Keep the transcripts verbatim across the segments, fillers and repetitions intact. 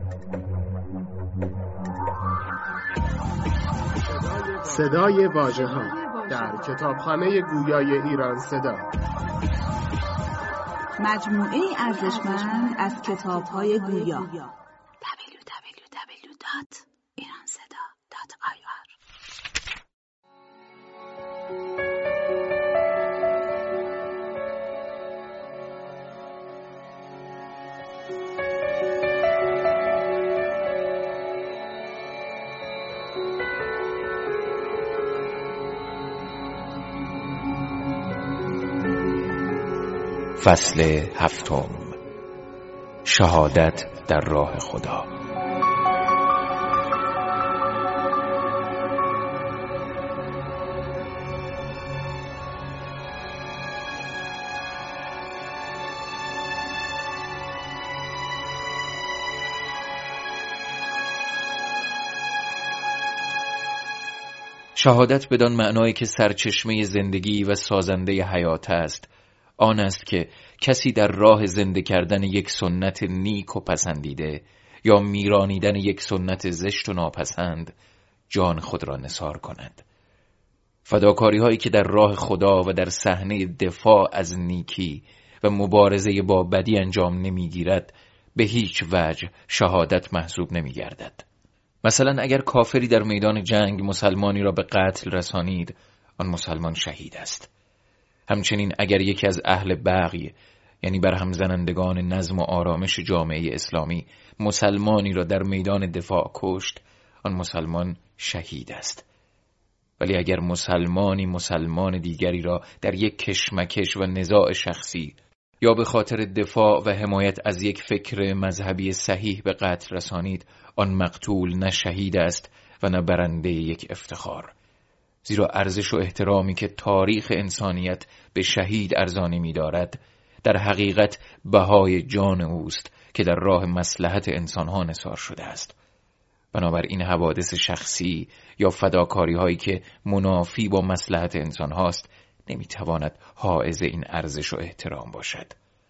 صدای واژه‌ها در کتابخانه گویای ایران صدا، مجموعه ارزشمند از کتاب‌های گویا. دبلیو دبلیو دبلیو دات ایران صدا دات آی آر. فصل هفتم، شهادت در راه خدا. شهادت بدان معنایی که سرچشمه زندگی و سازنده حیات است، آن است که کسی در راه زنده کردن یک سنت نیک و پسندیده یا میرانیدن یک سنت زشت و ناپسند جان خود را نثار کند. فداکاری هایی که در راه خدا و در صحنه دفاع از نیکی و مبارزه با بدی انجام نمیگیرد به هیچ وجه شهادت محسوب نمیگردد. مثلا اگر کافری در میدان جنگ مسلمانی را به قتل رسانید، آن مسلمان شهید است. همچنین اگر یکی از اهل بغی، یعنی برهم زنندگان نظم و آرامش جامعه اسلامی، مسلمانی را در میدان دفاع کشت، آن مسلمان شهید است. ولی اگر مسلمانی مسلمان دیگری را در یک کشمکش و نزاع شخصی یا به خاطر دفاع و حمایت از یک فکر مذهبی صحیح به قتل رسانید، آن مقتول نه شهید است و نه برنده یک افتخار. زیرا ارزش و احترامی که تاریخ انسانیت به شهید ارزانی می دارد، در حقیقت بهای جان اوست که در راه مصلحت انسانها نثار شده است. بنابراین حوادث شخصی یا فداکاری هایی که منافی با مصلحت انسان هاست نمی تواند حائز این ارزش و احترام باشد.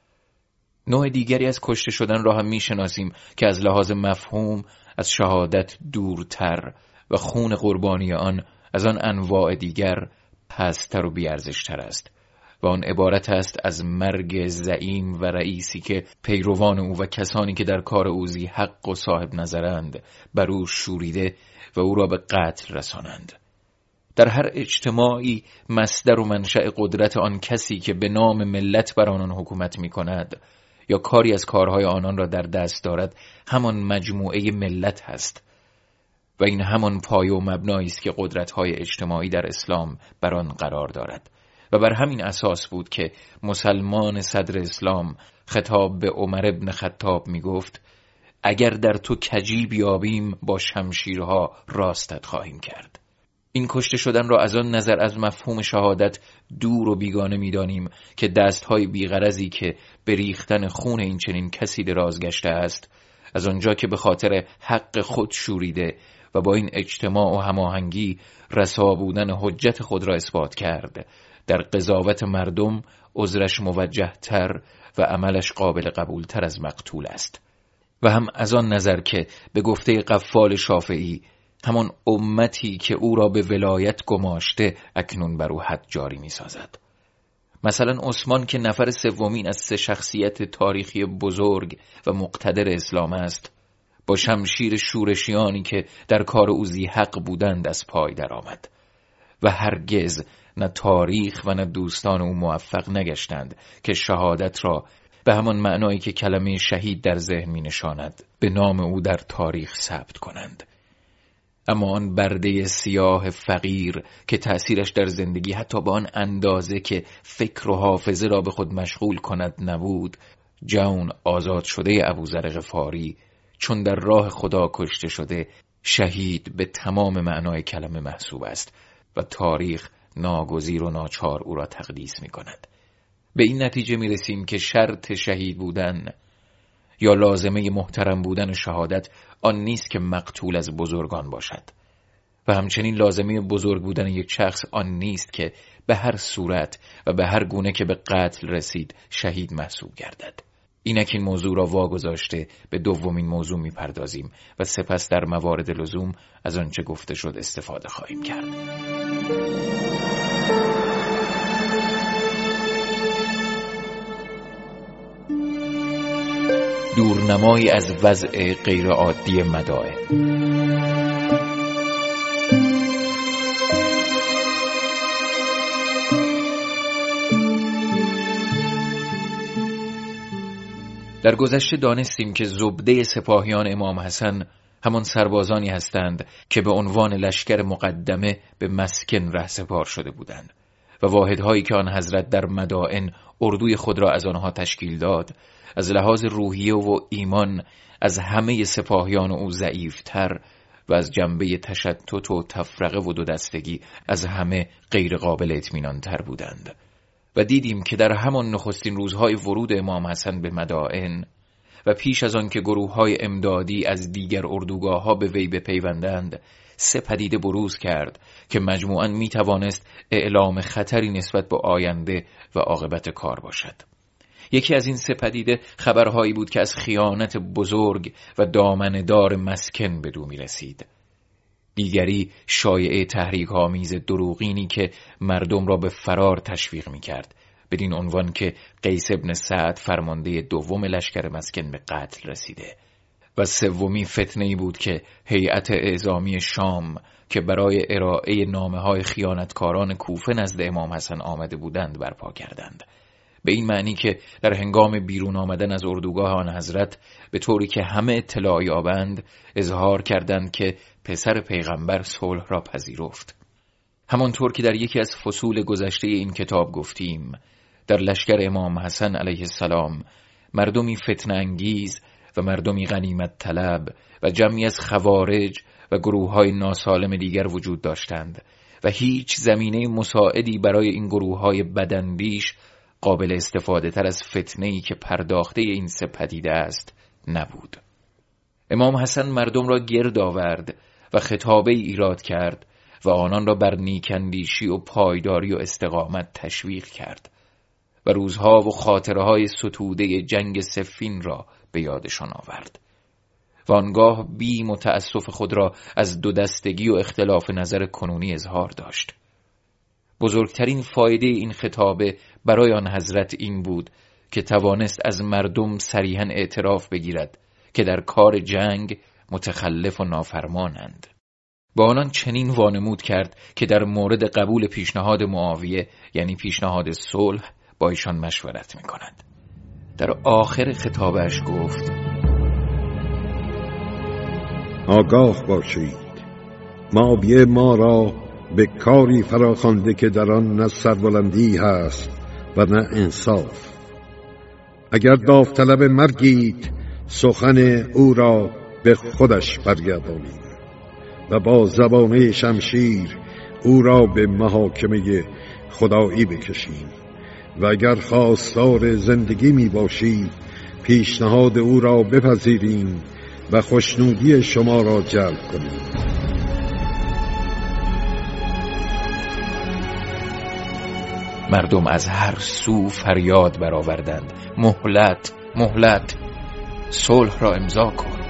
نوع دیگری از کشته شدن را هم می شناسیم که از لحاظ مفهوم از شهادت دورتر و خون قربانی آن از آن انواع دیگر پست‌تر و بی‌ارزش‌تر است و آن عبارت است از مرگ زعیم و رئیسی که پیروان او و کسانی که در کار او ذی حق و صاحب نظرند بر او شوریده و او را به قتل رسانند. در هر اجتماعی مصدر و منشأ قدرت آن کسی که به نام ملت بر آنان حکومت می کند یا کاری از کارهای آنان را در دست دارد همان مجموعه ملت هست و این همان پایه و مبنایی است که قدرت‌های اجتماعی در اسلام بر آن قرار دارد و بر همین اساس بود که مسلمان صدر اسلام خطاب به عمر ابن خطاب می گفت: اگر در تو کجی بیابیم با شمشیرها راستت خواهیم کرد. این کشته شدن را از آن نظر از مفهوم شهادت دور و بیگانه می دانیم که دست‌های بی‌غرضی که به ریختن خون این چنین کسی دراز گشته است، از آنجا که به خاطر حق خود شوریده و با این اجتماع و هماهنگی رسا بودن حجت خود را اثبات کرد، در قضاوت مردم عذرش موجه تر و عملش قابل قبول تر از مقتول است. و هم از آن نظر که به گفته قفال شافعی همان امتی که او را به ولایت گماشته اکنون بر او حد جاری می سازد. مثلا عثمان که نفر سومین از سه شخصیت تاریخی بزرگ و مقتدر اسلام است، با شمشیر شورشیانی که در کار او ذی حق بودند از پای درآمد و هرگز نه تاریخ و نه دوستان او موفق نگشتند که شهادت را به همان معنایی که کلمه شهید در ذهن می نشاند به نام او در تاریخ ثبت کنند. اما آن برده سیاه فقیر که تأثیرش در زندگی حتی به آن اندازه که فکر و حافظه را به خود مشغول کند نبود، جون آزاد شده ابوذر غفاری چون در راه خدا کشته شده شهید به تمام معنای کلمه محسوب است و تاریخ ناگزیر و ناچار او را تقدیس می کند. به این نتیجه می رسیم که شرط شهید بودن یا لازمه محترم بودن شهادت آن نیست که مقتول از بزرگان باشد و همچنین لازمه بزرگ بودن یک شخص آن نیست که به هر صورت و به هر گونه که به قتل رسید شهید محسوب گردد. اینک این موضوع را واگذاشته به دومین موضوع میپردازیم و سپس در موارد لزوم از آنچه گفته شد استفاده خواهیم کرد. دورنمایی از وضع غیرعادی مدائن. در گذشته دانستیم که زبده سپاهیان امام حسن همان سربازانی هستند که به عنوان لشکر مقدمه به مسکن رهسپار شده بودند و واحدهایی که آن حضرت در مدائن اردوی خود را از آنها تشکیل داد از لحاظ روحیه و ایمان از همه سپاهیان او ضعیف‌تر و از جنبه تشتت و تفرقه و دو دستگی از همه غیر قابل اطمینان تر بودند. و دیدیم که در همان نخستین روزهای ورود امام حسن به مدائن و پیش از آن که گروه‌های امدادی از دیگر اردوگاه‌ها به وی بپیوندند، سه پدیده بروز کرد که مجموعاً می‌توانست اعلام خطری نسبت به آینده و عاقبت کار باشد. یکی از این سه پدیده خبرهایی بود که از خیانت بزرگ و دامنه‌دار مسکن به دو می‌رسید. دیگری شایعه تحریک‌آمیز دروغینی که مردم را به فرار تشویق می‌کرد، بدین عنوان که قیس ابن سعد فرمانده دوم لشکر مسکن به قتل رسیده. و سومی فتنه‌ای بود که هیئت اعزامی شام که برای ارائه نامه‌های خیانتکاران کوفه نزد امام حسن آمده بودند برپا کردند، به این معنی که در هنگام بیرون آمدن از اردوگاه آن حضرت به طوری که همه اطلاع یابند اظهار کردند که پسر پیغمبر صلح را پذیرفت. همانطور که در یکی از فصول گذشته این کتاب گفتیم، در لشکر امام حسن علیه السلام مردمی فتنه انگیز و مردمی غنیمت طلب و جمعی از خوارج و گروه‌های ناسالم دیگر وجود داشتند و هیچ زمینه مساعدی برای این گروه‌های بداندیش قابل استفاده تر از فتنه‌ای که پرداخته این سه پدیده است نبود. امام حسن مردم را گرد آورد و خطابه ایراد کرد و آنان را بر نیکندیشی و پایداری و استقامت تشویق کرد و روزها و خاطره‌های ستوده جنگ صفین را به یادشان آورد و آنگاه بی متأسف خود را از دو دستگی و اختلاف نظر کنونی اظهار داشت. بزرگترین فایده این خطابه برای آن حضرت این بود که توانست از مردم صریحاً اعتراف بگیرد که در کار جنگ متخلف و نافرمانند. با آنان چنین وانمود کرد که در مورد قبول پیشنهاد معاویه یعنی پیشنهاد صلح با ایشان مشورت می‌کند. در آخر خطابش گفت: آگاه باشید، معاویه ما را به کاری فراخوانده که در آن نه سربلندی هست و نه انصاف. اگر داوطلب مرگید سخن او را به خودش برگردانید و با زبانه شمشیر او را به محاکمه خدایی بکشید و اگر خواستار زندگی می باشید پیشنهاد او را بپذیریم و خوشنودی شما را جلب کنیم. مردم از هر سو فریاد برآوردند: مهلت، مهلت، صلح را امضا کن.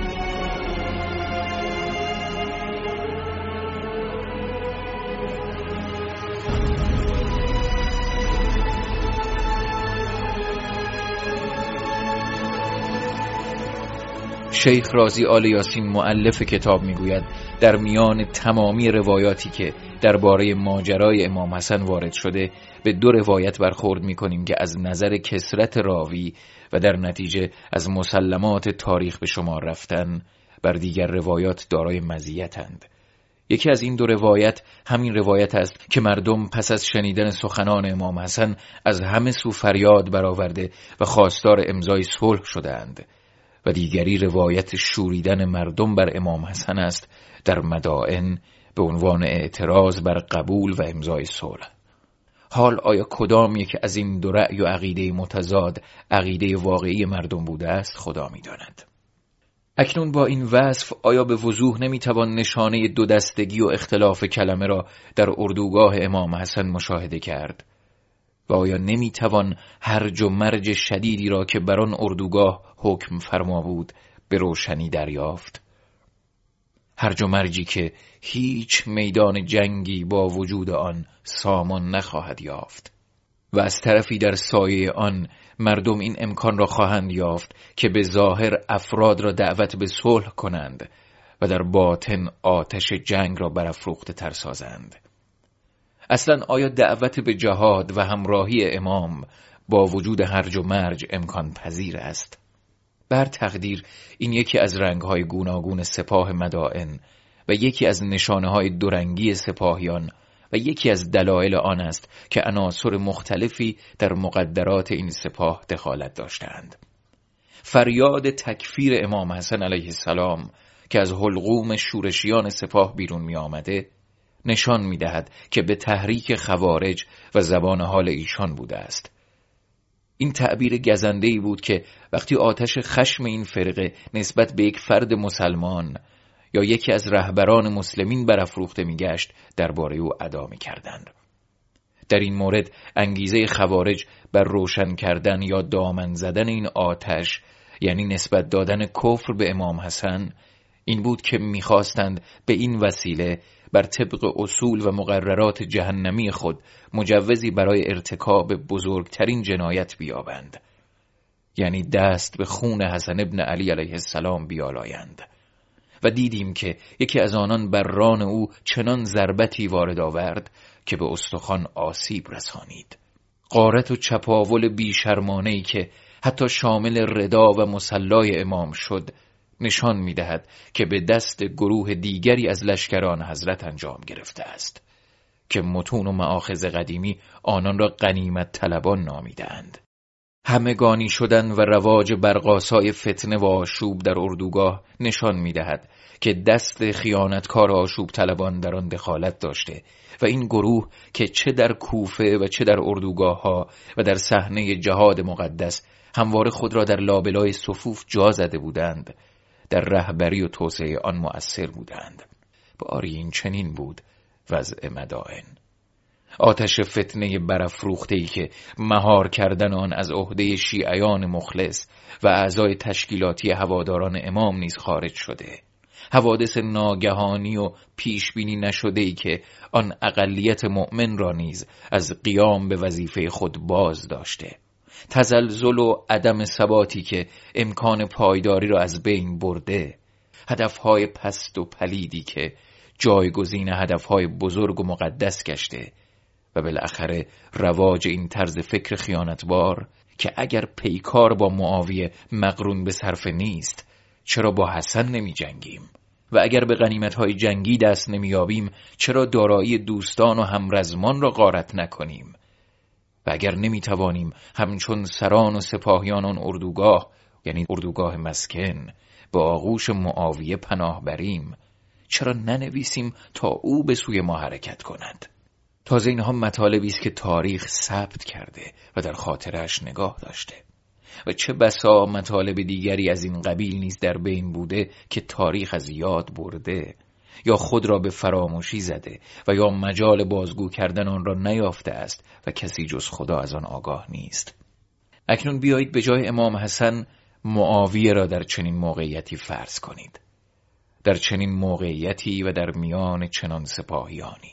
شیخ رازی آل یاسین مؤلف کتاب میگوید در میان تمامی روایاتی که درباره ماجرای امام حسن وارد شده به دو روایت برخورد میکنیم که از نظر کثرت راوی و در نتیجه از مسلمات تاریخ به شمار رفتن بر دیگر روایات دارای مزیتند. یکی از این دو روایت همین روایت است که مردم پس از شنیدن سخنان امام حسن از همه سو فریاد برآورده و خواستار امضای صلح شدند و دیگری روایت شوریدن مردم بر امام حسن است در مدائن به عنوان اعتراض بر قبول و امضای صلح. حال آیا کدام یک از این دو رأی و عقیده متضاد عقیده واقعی مردم بوده است خدا می‌داند. اکنون با این وصف آیا به وضوح نمی‌توان نشانه دو دستگی و اختلاف کلمه را در اردوگاه امام حسن مشاهده کرد؟ و آیا نمیتوان هرج و مرج شدیدی را که بر آن اردوگاه حکم فرما بود به روشنی دریافت؟ هرج و مرجی که هیچ میدان جنگی با وجود آن سامان نخواهد یافت و از طرفی در سایه آن مردم این امکان را خواهند یافت که به ظاهر افراد را دعوت به صلح کنند و در باطن آتش جنگ را برافروخته تر سازند. اصلا آیا دعوت به جهاد و همراهی امام با وجود هرج و مرج امکان پذیر است؟ بر تقدیر این یکی از رنگ‌های گوناگون سپاه مدائن و یکی از نشانه‌های دورنگی سپاهیان و یکی از دلایل آن است که عناصر مختلفی در مقدرات این سپاه دخالت داشتند. فریاد تکفیر امام حسن علیه السلام که از حلقوم شورشیان سپاه بیرون می آمده نشان می دهد که به تحریک خوارج و زبان حال ایشان بوده است. این تعبیر گزنده‌ای بود که وقتی آتش خشم این فرقه نسبت به یک فرد مسلمان یا یکی از رهبران مسلمین برافروخته می‌گشت درباره او ادا می‌کردند. در این مورد انگیزه خوارج بر روشن کردن یا دامن زدن این آتش، یعنی نسبت دادن کفر به امام حسن، این بود که می‌خواستند به این وسیله بر طبق اصول و مقررات جهنمی خود مجوزی برای ارتکاب بزرگترین جنایت بیابند، یعنی دست به خون حسن ابن علی علیه السلام بیالایند. و دیدیم که یکی از آنان بر ران او چنان ضربتی وارد آورد که به استخوان آسیب رسانید. غارت و چپاول بیشرمانه‌ای که حتی شامل ردا و مصلای امام شد نشان می‌دهد که به دست گروه دیگری از لشکران حضرت انجام گرفته است که متون و مآخذ قدیمی آنان را غنیمت طلبان نامیدند. همگانی شدن و رواج برقاسای فتنه و آشوب در اردوگاه نشان می‌دهد که دست خیانتکار آشوب طلبان در آن دخالت داشته و این گروه که چه در کوفه و چه در اردوگاه‌ها و در صحنه جهاد مقدس همواره خود را در لابلای صفوف جا زده بودند، در رهبری و توسعه آن مؤثر بودند. باری این چنین بود وضع مدائن. آتش فتنه برافروخته‌ای که مهار کردن آن از عهده شیعیان مخلص و اعضای تشکیلاتی هواداران امام نیز خارج شده. حوادث ناگهانی و پیشبینی نشده‌ای که آن اقلیت مؤمن را نیز از قیام به وظیفه خود باز داشته. تزلزل و عدم ثباتی که امکان پایداری را از بین برده. هدفهای پست و پلیدی که جایگزین هدفهای بزرگ و مقدس گشته و بالاخره رواج این طرز فکر خیانتبار که اگر پیکار با معاویه مقرون به صرفه نیست، چرا با حسن نمی جنگیم؟ و اگر به غنیمت‌های جنگی دست نمی‌یابیم، چرا دارایی دوستان و همرزمان را غارت نکنیم؟ و اگر نمی‌توانیم همچون سران و سپاهیان آن اردوگاه، یعنی اردوگاه مسکن، به آغوش معاویه پناه بریم، چرا ننویسیم تا او به سوی ما حرکت کند؟ تازه اینها مطالبی است که تاریخ ثبت کرده و در خاطرش نگاه داشته و چه بسا مطالب دیگری از این قبیل نیز در بین بوده که تاریخ از یاد برده یا خود را به فراموشی زده و یا مجال بازگو کردن آن را نیافته است و کسی جز خدا از آن آگاه نیست. اکنون بیایید به جای امام حسن معاویه را در چنین موقعیتی فرض کنید، در چنین موقعیتی و در میان چنان سپاهیانی.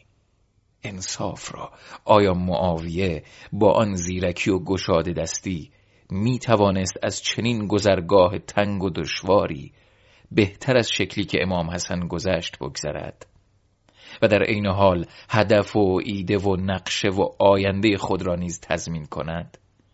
انصاف را، آیا معاویه با آن زیرکی و گشاده دستی می توانست از چنین گذرگاه تنگ و دشواری بهتر از شکلی که امام حسن گذشت بگذرد و در عین حال هدف و ایده و نقشه و آینده خود را نیز تضمین کند؟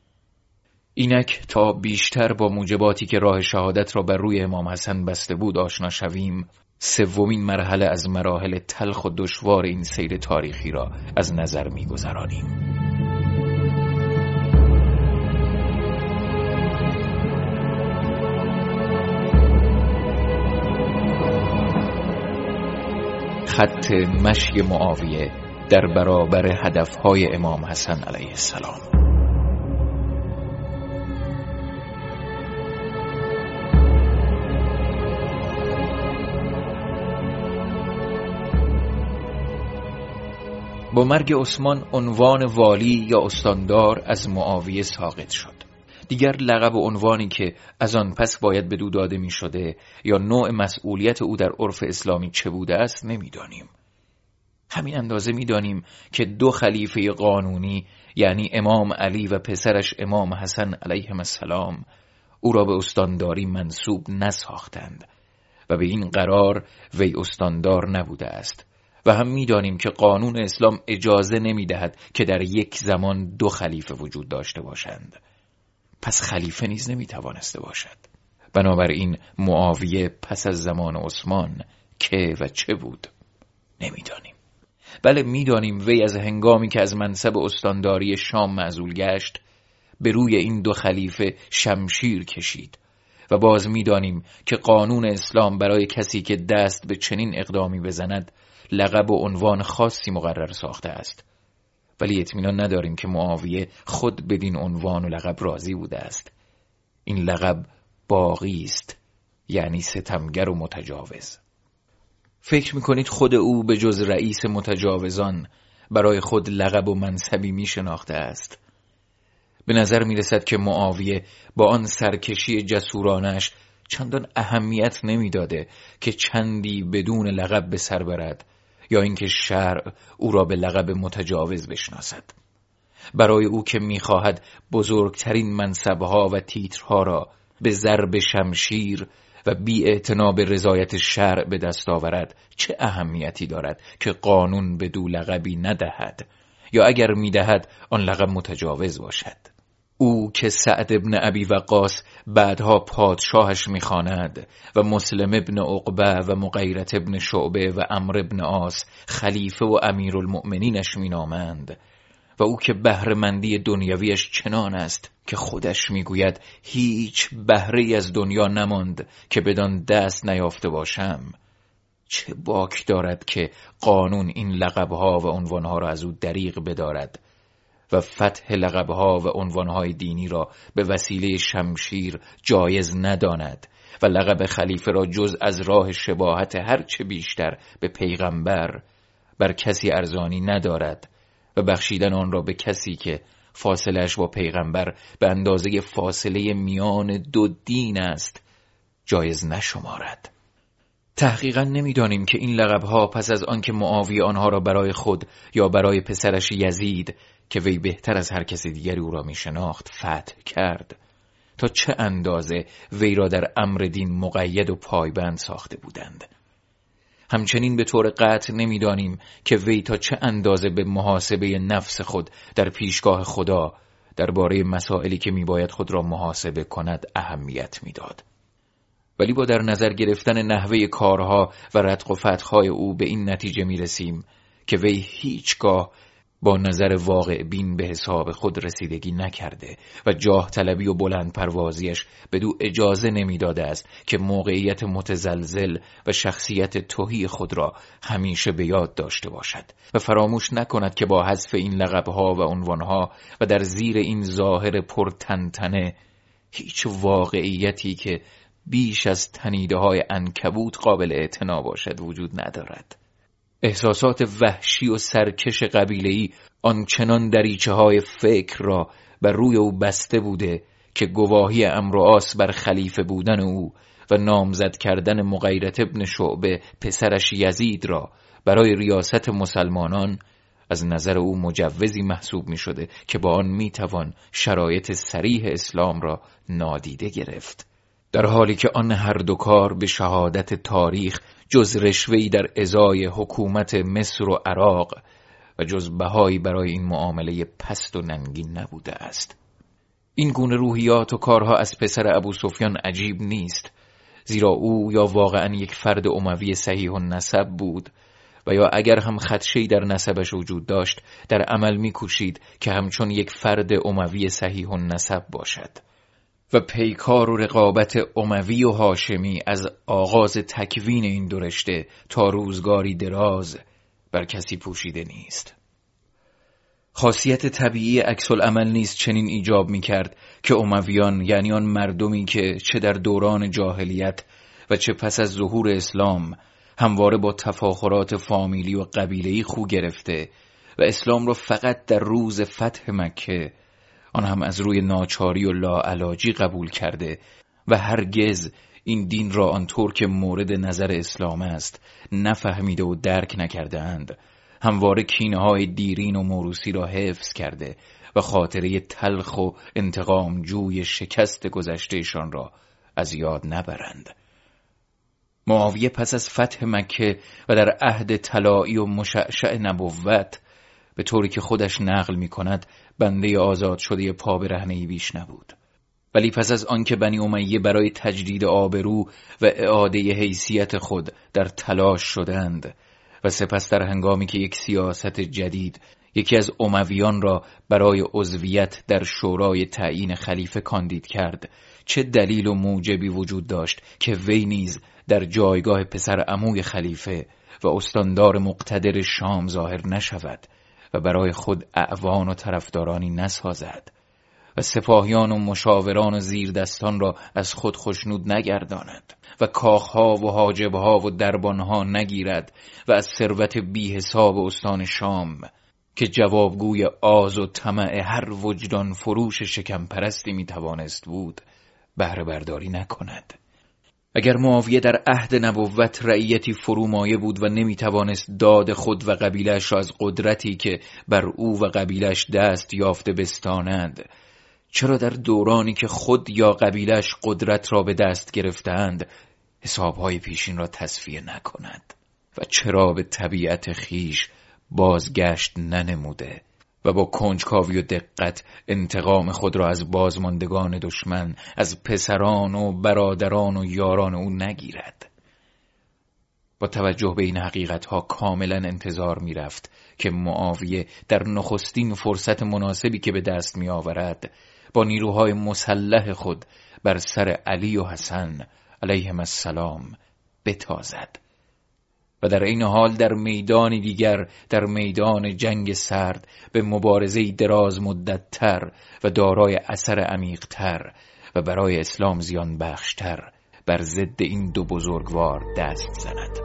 اینک تا بیشتر با موجباتی که راه شهادت را بر روی امام حسن بسته بود آشنا شویم، سومین مرحله از مراحل تلخ و دشوار این سیر تاریخی را از نظر می‌گذرانیم. خط مشی معاویه در برابر هدفهای امام حسن علیه السلام. با مرگ عثمان عنوان والی یا استاندار از معاویه ساقط شد. دیگر لقب و عنوانی که از آن پس باید بدو داده می شده یا نوع مسئولیت او در عرف اسلامی چه بوده است نمی دانیم. همین اندازه می دانیم که دو خلیفه قانونی یعنی امام علی و پسرش امام حسن علیهم السلام او را به استانداری منصوب نساختند و به این قرار وی استاندار نبوده است و هم می دانیم که قانون اسلام اجازه نمی دهد که در یک زمان دو خلیفه وجود داشته باشند. پس خلیفه نیز نمی توانسته باشد. بنابراین معاویه پس از زمان عثمان که و چه بود نمی دانیم. بله می دانیم وی از هنگامی که از منصب استانداری شام معزول گشت به روی این دو خلیفه شمشیر کشید و باز می دانیم که قانون اسلام برای کسی که دست به چنین اقدامی بزند لقب و عنوان خاصی مقرر ساخته است. ولی اطمینان نداریم که معاویه خود بدین عنوان و لقب راضی بوده است. این لقب باقی است، یعنی ستمگر و متجاوز. فکر میکنید خود او به جز رئیس متجاوزان برای خود لقب و منصبی می شناخته است؟ به نظر می رسد که معاویه با آن سرکشی جسورانش چندان اهمیت نمی داده که چندی بدون لقب به سر برد یا اینکه شرع او را به لقب متجاوز بشناسد. برای او که می خواهد بزرگترین منصبها و تیترها را به ضرب شمشیر و بی اعتنا به رضایت شرع به دست آورد چه اهمیتی دارد که قانون به دو لقبی ندهد یا اگر می دهد آن لقب متجاوز باشد. او که سعد ابن ابی وقاص بعدها پادشاهش می‌خواند و مسلم ابن عقبه و مغیرة ابن شعبه و عمرو ابن عاص خلیفه و امیرالمؤمنینش مینامند و او که بهره‌مندی دنیویش چنان است که خودش میگوید هیچ بهره‌ای از دنیا نماند که بدان دست نیافته باشم، چه باک دارد که قانون این لقب‌ها و عنوان‌ها را از او دریغ بدارد و فتح لقب‌ها و عنوان‌های دینی را به وسیله شمشیر جایز نداند و لقب خلیفه را جز از راه شباهت هرچه بیشتر به پیغمبر بر کسی ارزانی ندارد و بخشیدن آن را به کسی که فاصله‌اش با پیغمبر به اندازه فاصله میان دو دین است جایز نشمارد. تحقیقا نمی‌دانیم که این لقب‌ها پس از آنکه معاویه آنها را برای خود یا برای پسرش یزید که وی بهتر از هر کس دیگری او را می شناخت فتح کرد تا چه اندازه وی را در امر دین مقید و پایبند ساخته بودند. همچنین به طور قطع نمی دانیم که وی تا چه اندازه به محاسبه نفس خود در پیشگاه خدا درباره مسائلی که می باید خود را محاسبه کند اهمیت می داد. ولی با در نظر گرفتن نحوه کارها و رتق و فتحهای او به این نتیجه می رسیم که وی هیچگاه با نظر واقع بین به حساب خود رسیدگی نکرده و جاه طلبی و بلند پروازیش بدو اجازه نمی داده است که موقعیت متزلزل و شخصیت تهی خود را همیشه به یاد داشته باشد و فراموش نکند که با حذف این لقبها و عنوانها و در زیر این ظاهر پرتنتنه هیچ واقعیتی که بیش از تنیده های عنکبوت قابل اعتنا باشد وجود ندارد. احساسات وحشی و سرکش قبیله‌ای آنچنان دریچه های فکر را بر روی او بسته بوده که گواهی عمرو و عاص بر خلیفه بودن او و نامزد کردن مغیرة ابن شعبه پسرش یزید را برای ریاست مسلمانان از نظر او مجوزی محسوب می شده که با آن می توان شرایط صریح اسلام را نادیده گرفت، در حالی که آن هر دو کار به شهادت تاریخ جز رشوه‌ای در ازای حکومت مصر و عراق و جز بهایی برای این معامله پست و ننگین نبوده است. این گونه روحیات و کارها از پسر ابو سفیان عجیب نیست، زیرا او یا واقعا یک فرد اموی صحیح النسب بود و یا اگر هم خدشه‌ای در نسبش وجود داشت در عمل می‌کوشید که همچون یک فرد اموی صحیح النسب باشد و پیکار و رقابت اموی و هاشمی از آغاز تکوین این دو رشته تا روزگاری دراز بر کسی پوشیده نیست. خاصیت طبیعی عکس العمل نیز چنین ایجاب می کرد که امویان، یعنی آن مردمی که چه در دوران جاهلیت و چه پس از ظهور اسلام همواره با تفاخرات فامیلی و قبیله‌ای خو گرفته و اسلام را فقط در روز فتح مکه، آن هم از روی ناچاری و لاعلاجی قبول کرده و هرگز این دین را آنطور که مورد نظر اسلام است نفهمیده و درک نکرده اند، همواره کینه های دیرین و موروثی را حفظ کرده و خاطره تلخ و انتقام جوی شکست گذشتهشان را از یاد نبرند. معاویه پس از فتح مکه و در عهد طلایی و مشعشع نبوت، به طوری که خودش نقل می کند، بنده آزاد شده پا برهنه‌ای بیش نبود. ولی پس از آنکه بنی امیه برای تجدید آبرو و اعاده حیثیت خود در تلاش شدند و سپس در هنگامی که یک سیاست جدید یکی از امویان را برای عضویت در شورای تعیین خلیفه کاندید کرد، چه دلیل و موجبی وجود داشت که وی نیز در جایگاه پسر عموی خلیفه و استاندار مقتدر شام ظاهر نشود و برای خود اعوان و طرفدارانی نسازد و سپاهیان و مشاوران و زیردستان را از خود خشنود نگرداند و کاخها و حاجبها و دربانها نگیرد و از ثروت بی حساب استان شام که جوابگوی آز و طمع هر وجدان فروش شکم پرستی می توانست بود بهره برداری نکند. اگر معاویه در عهد نبوت رعیتی فرومایه بود و نمی توانست داد خود و قبیلش را از قدرتی که بر او و قبیلش دست یافته بستاند، چرا در دورانی که خود یا قبیلش قدرت را به دست گرفتند حسابهای پیشین را تصفیه نکند و چرا به طبیعت خیش بازگشت ننموده و با کنجکاوی و دقت انتقام خود را از بازماندگان دشمن، از پسران و برادران و یاران او نگیرد. با توجه به این حقیقتها کاملا انتظار می رفت که معاویه در نخستین فرصت مناسبی که به دست می آورد با نیروهای مسلح خود بر سر علی و حسن علیهم السلام بتازد و در این حال در میدانی دیگر، در میدان جنگ سرد، به مبارزه‌ای دراز مدت‌تر و دارای اثر عمیق‌تر و برای اسلام زیان بخشتر بر ضد این دو بزرگوار دست زند.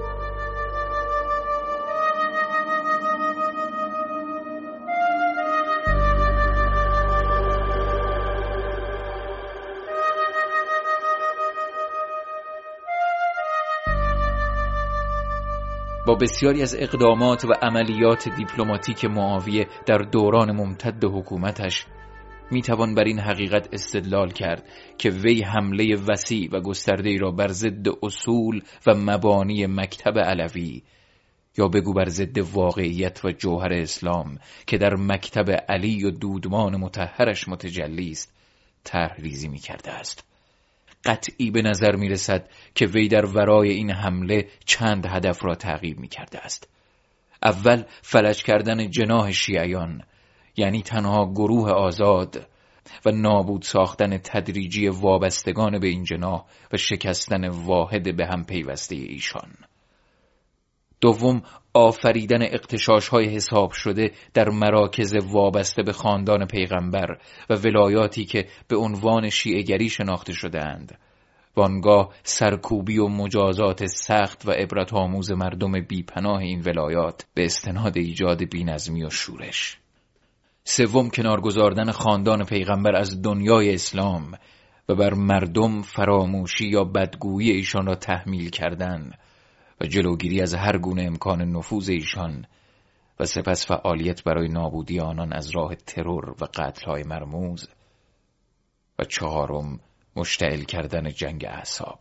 با بسیاری از اقدامات و عملیات دیپلماتیک معاویه در دوران ممتد حکومتش میتوان بر این حقیقت استدلال کرد که وی حمله وسیع و گسترده‌ای را بر ضد اصول و مبانی مکتب علوی، یا بگو بر ضد واقعیت و جوهر اسلام که در مکتب علی و دودمان مطهرش متجلی است، طرح‌ریزی میکرده است. قطعی به نظر می رسد که وی در ورای این حمله چند هدف را تعقیب می کرده است. اول فلج کردن جناح شیعیان، یعنی تنها گروه آزاد، و نابود ساختن تدریجی وابستگان به این جناح و شکستن واحد به هم پیوسته ایشان. دوم، آفریدن اغتشاش‌های حساب شده در مراکز وابسته به خاندان پیغمبر و ولایاتی که به عنوان شیعه‌گری شناخته شده‌اند. وانگاه سرکوبی و مجازات سخت و عبرت‌آموز مردم بیپناه این ولایات به استناد ایجاد بی‌نظمی و شورش. سوم، کنار گذاردن خاندان پیغمبر از دنیای اسلام و بر مردم فراموشی یا بدگویی ایشان را تحمیل کردن و جلوگیری از هر گونه امکان نفوذ ایشان و سپس فعالیت برای نابودی آنان از راه ترور و قتل‌های مرموز. و چهارم، مشتعل کردن جنگ اعصاب.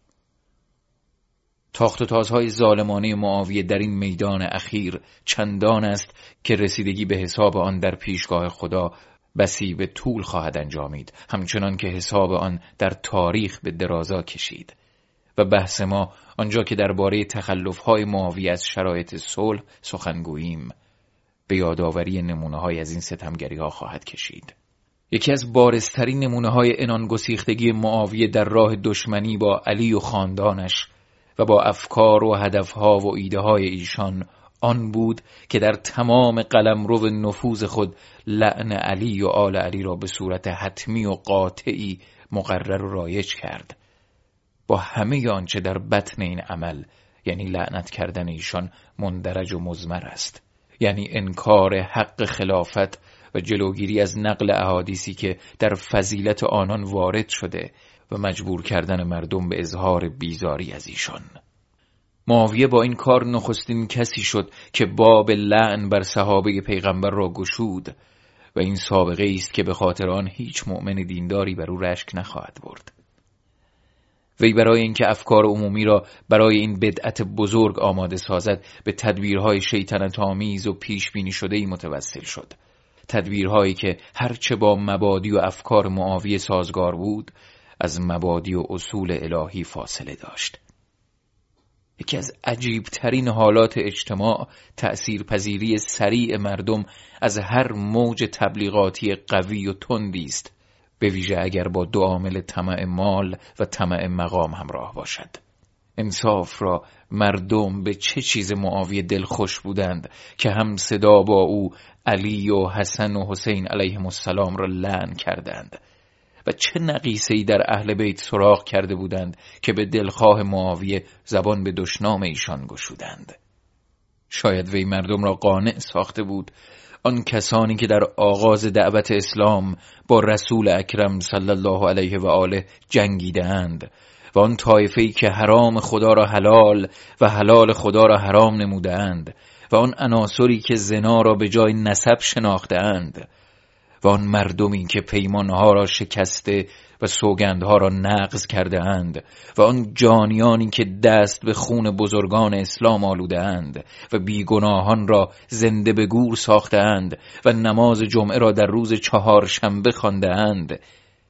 تاخت و تازهای ظالمانه معاویه در این میدان اخیر چندان است که رسیدگی به حساب آن در پیشگاه خدا بسی به طول خواهد انجامید، همچنان که حساب آن در تاریخ به درازا کشید. و بحث ما آنجا که درباره تخلف‌های معاویه از شرایط صلح سخنگوییم به یادآوری نمونه‌های از این ستمگری‌ها خواهد کشید. یکی از بارزترین نمونه‌های عنان گسیختگی معاویه در راه دشمنی با علی و خاندانش و با افکار و هدفها و ایده‌های ایشان آن بود که در تمام قلمرو نفوذ خود لعن علی و آل علی را به صورت حتمی و قاطعی مقرر و رایج کرد، با همه آنچه در بطن این عمل، یعنی لعنت کردن ایشان، مندرج و مضمر است. یعنی انکار حق خلافت و جلوگیری از نقل احادیثی که در فضیلت آنان وارد شده و مجبور کردن مردم به اظهار بیزاری از ایشان. معاویه با این کار نخستین کسی شد که باب لعن بر صحابه پیغمبر را گشود و این سابقه است که به خاطر آن هیچ مؤمن دینداری بر او رشک نخواهد برد. وی برای اینکه افکار عمومی را برای این بدعت بزرگ آماده سازد به تدبیرهای شیطنت آمیز و پیش بینی شده‌ای متوسل شد، تدبیرهایی که هرچه با مبادی و افکار معاویه سازگار بود از مبادی و اصول الهی فاصله داشت. یکی از عجیبترین حالات اجتماع تأثیرپذیری سریع مردم از هر موج تبلیغاتی قوی و تندی است، به ویژه اگر با دو عامل طمع مال و طمع مقام همراه باشد. انصاف را مردم به چه چیز معاویه دلخوش بودند که هم صدا با او علی و حسن و حسین علیهم السلام را لعن کردند و چه نقیصه‌ای در اهل بیت سراغ کرده بودند که به دلخواه معاویه زبان به دشنام ایشان گشودند. شاید وی مردم را قانع ساخته بود آن کسانی که در آغاز دعوت اسلام با رسول اکرم صلی الله علیه و آله جنگیدند و آن طایفه‌ای که حرام خدا را حلال و حلال خدا را حرام نمودند و آن عناصری که زنا را به جای نسب شناختند و آن مردمی که پیمانها را شکسته و سوگندها را نقض کرده اند و آن جانیانی که دست به خون بزرگان اسلام آلوده اند و بیگناهان را زنده به گور ساخته اند و نماز جمعه را در روز چهارشنبه خوانده اند،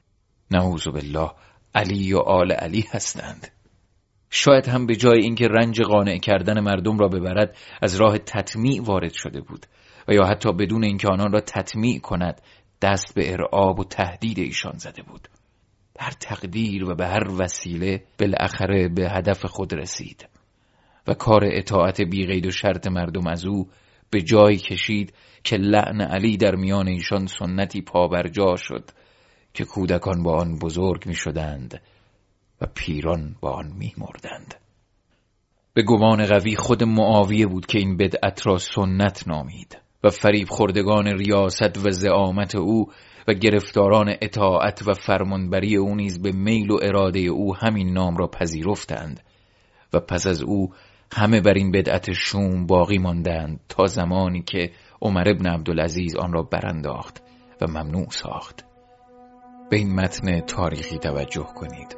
نعوذ بالله علی و آل علی هستند. شاید هم به جای اینکه رنج قانع کردن مردم را ببرد از راه تطمیع وارد شده بود و یا حتی بدون اینکه آنان را تطمیع کند دست به ارعاب و تهدید ایشان زده بود. هر تقدیر و به هر وسیله بالاخره به هدف خود رسید و کار اطاعت بی قید و شرط مردم از او به جایی کشید که لعن علی در میان ایشان سنتی پابرجا شد که کودکان با آن بزرگ می شدند و پیران با آن می مردند. به گمان قوی خود معاویه بود که این بدعت را سنت نامید و فریب خوردگان ریاست و زعامت او و گرفتاران اطاعت و فرمانبری او نیز به میل و اراده او همین نام را پذیرفتند و پس از او همه بر این بدعت شوم باقی ماندند تا زمانی که عمر ابن عبدالعزیز آن را برانداخت و ممنوع ساخت. به این متن تاریخی توجه کنید.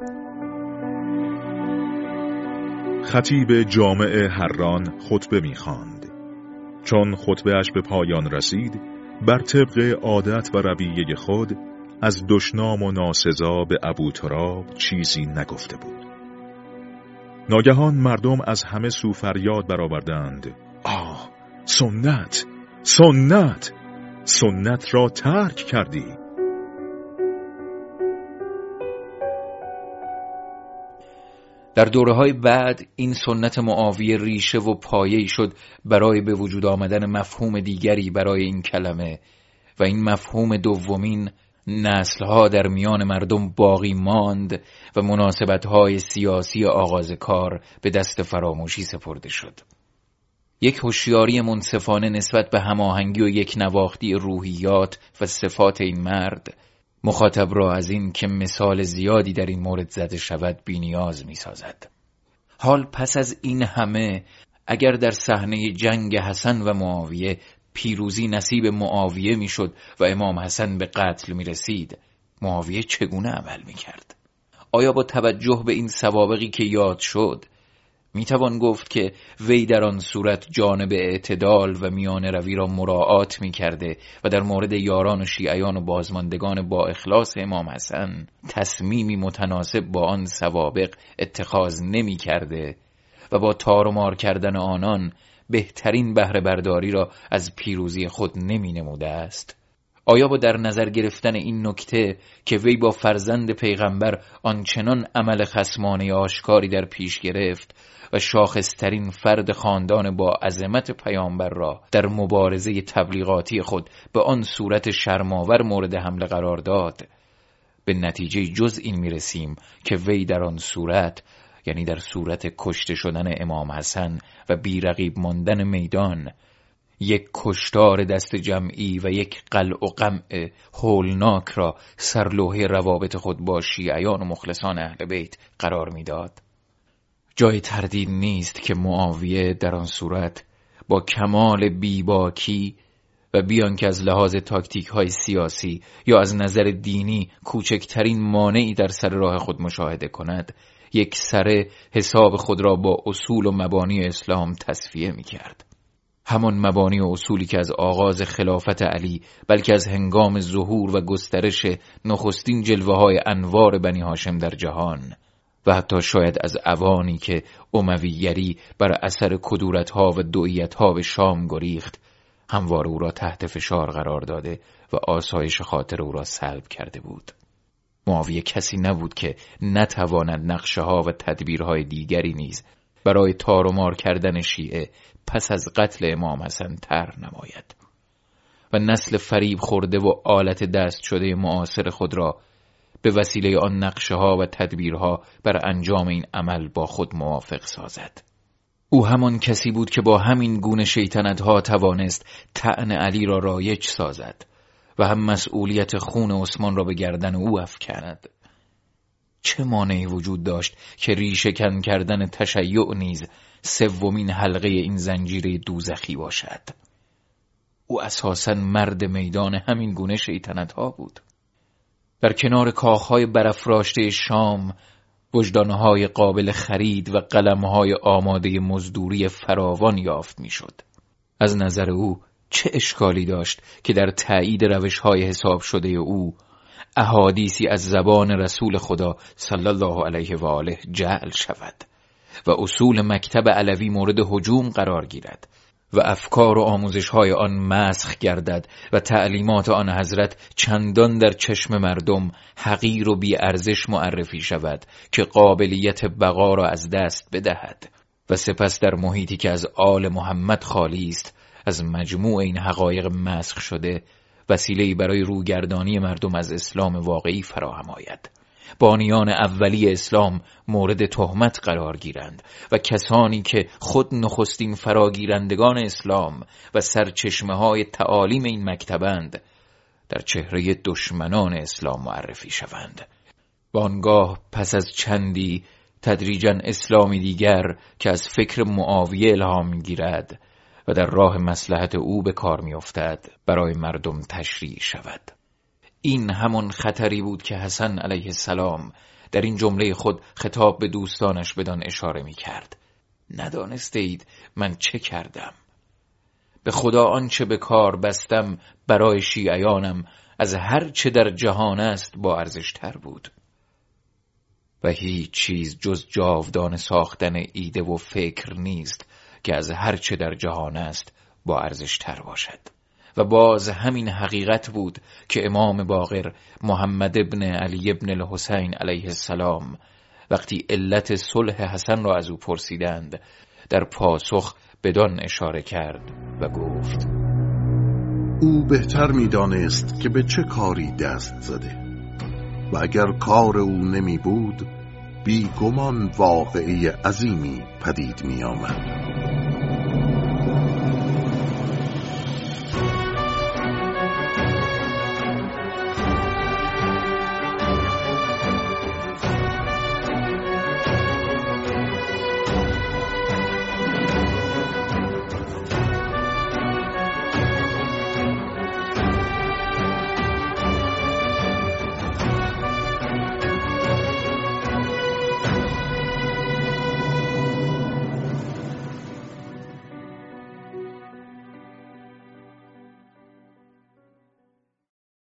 خطیب جامع حران خطبه می‌خواند. چون خطبه‌اش به پایان رسید، بر طبق عادت و رویه خود از دشنام و ناسزا به ابوتراب چیزی نگفته بود. ناگهان مردم از همه سو فریاد برآوردند: آه، سنت، سنت، سنت را ترک کردی. در دوره‌های بعد این سنت معاویه ریشه و پایه‌ای شد برای به وجود آمدن مفهوم دیگری برای این کلمه و این مفهوم دومین نسل‌ها در میان مردم باقی ماند و مناسبت‌های سیاسی آغاز کار به دست فراموشی سپرده شد. یک هوشیاری منصفانه نسبت به هماهنگی و یک نواختی روحیات و صفات این مرد مخاطب را از این که مثال زیادی در این مورد زده شود بی‌نیاز می‌سازد. حال پس از این همه اگر در صحنه جنگ حسن و معاویه پیروزی نصیب معاویه میشد و امام حسن به قتل میرسید، معاویه چگونه عمل میکرد؟ آیا با توجه به این سوابقی که یاد شد میتوان گفت که وی در آن صورت جانب اعتدال و میان روی را مراعات میکرده و در مورد یاران و شیعیان و بازماندگان با اخلاص امام حسن تصمیمی متناسب با آن سوابق اتخاذ نمیکرده و با تار و مار کردن آنان بهترین بهره برداری را از پیروزی خود نمی نموده است؟ آیا با در نظر گرفتن این نکته که وی با فرزند پیغمبر آنچنان عمل خصمانه آشکاری در پیش گرفت و شاخصترین فرد خاندان با عظمت پیامبر را در مبارزه تبلیغاتی خود به آن صورت شرماور مورد حمله قرار داد، به نتیجه جز این می رسیم که وی در آن صورت، یعنی در صورت کشته شدن امام حسن و بیرقیب ماندن میدان، یک کشتار دست جمعی و یک قلع و قمع هولناک را سرلوحه روابط خود با شیعیان و مخلصان اهل بیت قرار میداد. جای تردید نیست که معاویه در آن صورت با کمال بیباکی و بیان که از لحاظ تاکتیک های سیاسی یا از نظر دینی کوچکترین مانعی در سر راه خود مشاهده کند، یک سره حساب خود را با اصول و مبانی اسلام تصفیه می کرد. همان مبانی و اصولی که از آغاز خلافت علی بلکه از هنگام ظهور و گسترش نخستین جلوه های انوار بنی هاشم در جهان و حتی شاید از اوانی که امویگری بر اثر کدورت‌ها و دعیت‌ها به شام گریخت همواره او را تحت فشار قرار داده و آسایش خاطر او را سلب کرده بود. معاویه کسی نبود که نتواند نقشه‌ها و تدبیرهای دیگری نیز برای تار و مار کردن شیعه پس از قتل امام حسن طرح نماید و نسل فریب خورده و آلت دست شده معاصر خود را به وسیله آن نقشه‌ها و تدبیرها بر انجام این عمل با خود موافق سازد. او همان کسی بود که با همین گونه شیطنت‌ها توانست طعن علی را رایج سازد و هم مسئولیت خون عثمان را به گردن او افکند. چه مانعی وجود داشت که ریشه کن کردن تشیع نیز سومین حلقه این زنجیره دوزخی باشد؟ او اساساً مرد میدان همین گونه شیطنت‌ها بود. در کنار کاخهای برافراشته شام وجدانهای قابل خرید و قلمهای آماده مزدوری فراوان یافت میشد. از نظر او چه اشکالی داشت که در تایید روشهای حساب شده او احادیثی از زبان رسول خدا صلی الله علیه و آله جعل شود و اصول مکتب علوی مورد هجوم قرار گیرد و افکار و آموزش‌های آن مسخ گردد و تعلیمات آن حضرت چندان در چشم مردم حقیر و بی‌ارزش معرفی شود که قابلیت بقا را از دست بدهد و سپس در محیطی که از آل محمد خالی است از مجموع این حقایق مسخ شده وسیله‌ای برای روگردانی مردم از اسلام واقعی فراهم آید. بانیان اولی اسلام مورد تهمت قرار گیرند و کسانی که خود نخستین فراگیرندگان اسلام و سرچشمه‌های تعالیم این مکتبند در چهره دشمنان اسلام معرفی شوند. و آنگاه پس از چندی تدریجاً اسلامی دیگر که از فکر معاویه الهام می‌گیرد و در راه مصلحت او به کار می‌افتد برای مردم تشریع شود. این همان خطری بود که حسن علیه السلام در این جمله خود خطاب به دوستانش بدان اشاره می کرد. ندانسته اید من چه کردم؟ به خدا آنچه به کار بستم برای شیعیانم از هر چه در جهان است با ارزشتر بود و هیچ چیز جز جاودان ساختن ایده و فکر نیست که از هر چه در جهان است با ارزشتر باشد. و باز همین حقیقت بود که امام باقر محمد ابن علی ابن الحسین علیه السلام وقتی علت صلح حسن را از او پرسیدند در پاسخ بدان اشاره کرد و گفت او بهتر می دانست که به چه کاری دست زده و اگر کار او نمی بود بی گمان واقعه عظیمی پدید می آمد.